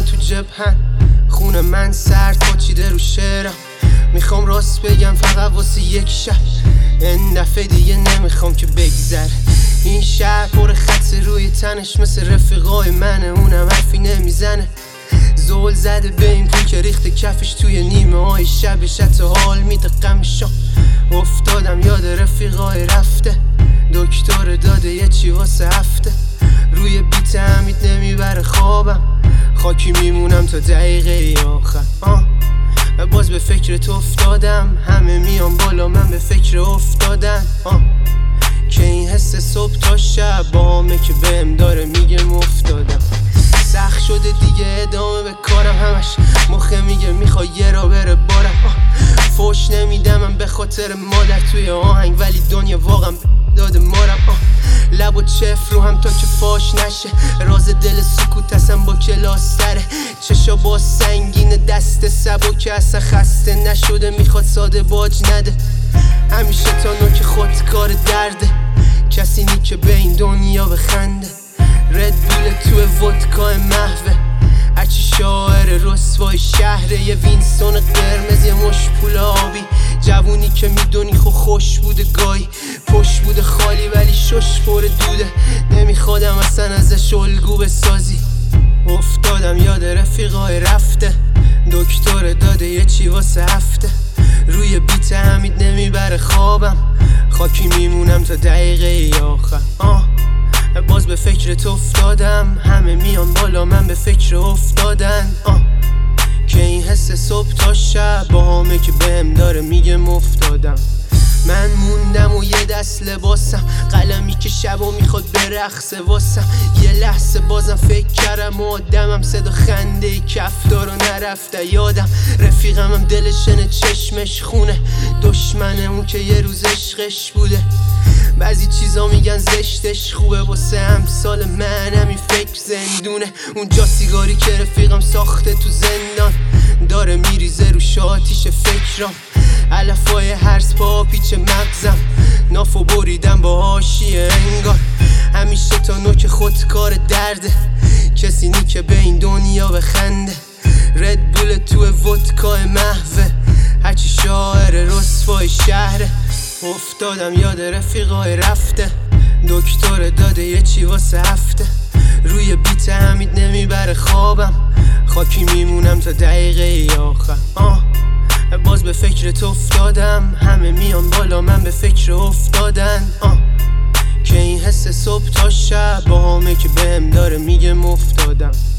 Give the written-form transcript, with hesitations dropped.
تو جبهن، خون من سرد پاچیده رو شعرم. میخوام راست بگم فقط واسه یک شب، این دفعه دیگه نمیخوام که بگذره. این شهر پر خط روی تنش مثل رفیقای منه، اونم حرفی نمیزنه. زول زده به این پول که ریخته کفش توی نیمه های شبش، حتی حال میده غمشان. افتادم یاد رفیقای رفته، دکتر داده یه چی واسه هفته. روی بیت حمید نمیبره خوابم، خاکی میمونم تا دقیقه آخر. و باز به فکرت افتادم، همه میان بالا من به فکر افتادن. که این حس صبح تا شب بامه که بهم داره میگه افتادم. سخت شده دیگه ادامه به کارم، همش مخه میگه میخوای یه را بره بارم. فوش نمیدم من به خاطر مادر توی آهنگ، ولی دنیا واقعا داده مارم. لب و چف رو هم تا که فاش نشه، راز دل سکوت هستم با کلاس تره. چشا با سنگین دست سبک اصلا خسته نشده، میخواد ساده باج نده. همیشه تا نوک خود کار درده، کسی نی که به این دنیا بخنده. رد بول تو ودکای محوه، هرچی شاعر رسوای شهره. یه وینستون قرمز یه مش پول آبی، جوونی که میدونی خو خوش بوده گاهی، پشت بوده خالی ولی شش پر دوده. نمیخوادم اصلا ازش الگو بسازی. افتادم یاد رفیقای رفته، دکتر داده یه چی واسه هفته. روی بیت حمید نمیبره خوابم، خاکی میمونم تا دقیقه آخر. باز به فکرت افتادم، همه میان بالا من به فکر افتادن. که این حس صبح تا شب باهامه که بهم داره میگه افتادم. من موندم و یه دست لباسم، قلمی که شبو میخواد برقصه واسم. یه لحظه بازم فکر کردم و آدمم، صدا خنده کفتارو نرفته یادم. رفیقمم دلشنه چشمش خونه، دشمنه اون که یه روز عشقش بوده. بعضی چیزا میگن زشتش خوبه، واسه امثال من همین فکر زندونه. اونجا سیگاری که رفیقم ساخته تو زندان، داره میریزه رو شاتیش فکرام. علفای هرز پا پیچ مغزم، نافو بریدم با حاشیه انگار. همیشه تا نوک خود کار درده، کسی نی که به این دنیا بخنده. رد بول تو ودکای محوه، هرچی شاعر رسوای شهره. افتادم یاد رفیقای رفته، دکتر داده یه چی واسه هفته. روی بیت حمید نمیبره خوابم، خاکی میمونم تا دقیقه آخر. باز به فکرت افتادم، همه میان بالا من به فکر افتادن. که این حس صبح تا شب باهامه که بهم داره میگه افتادم.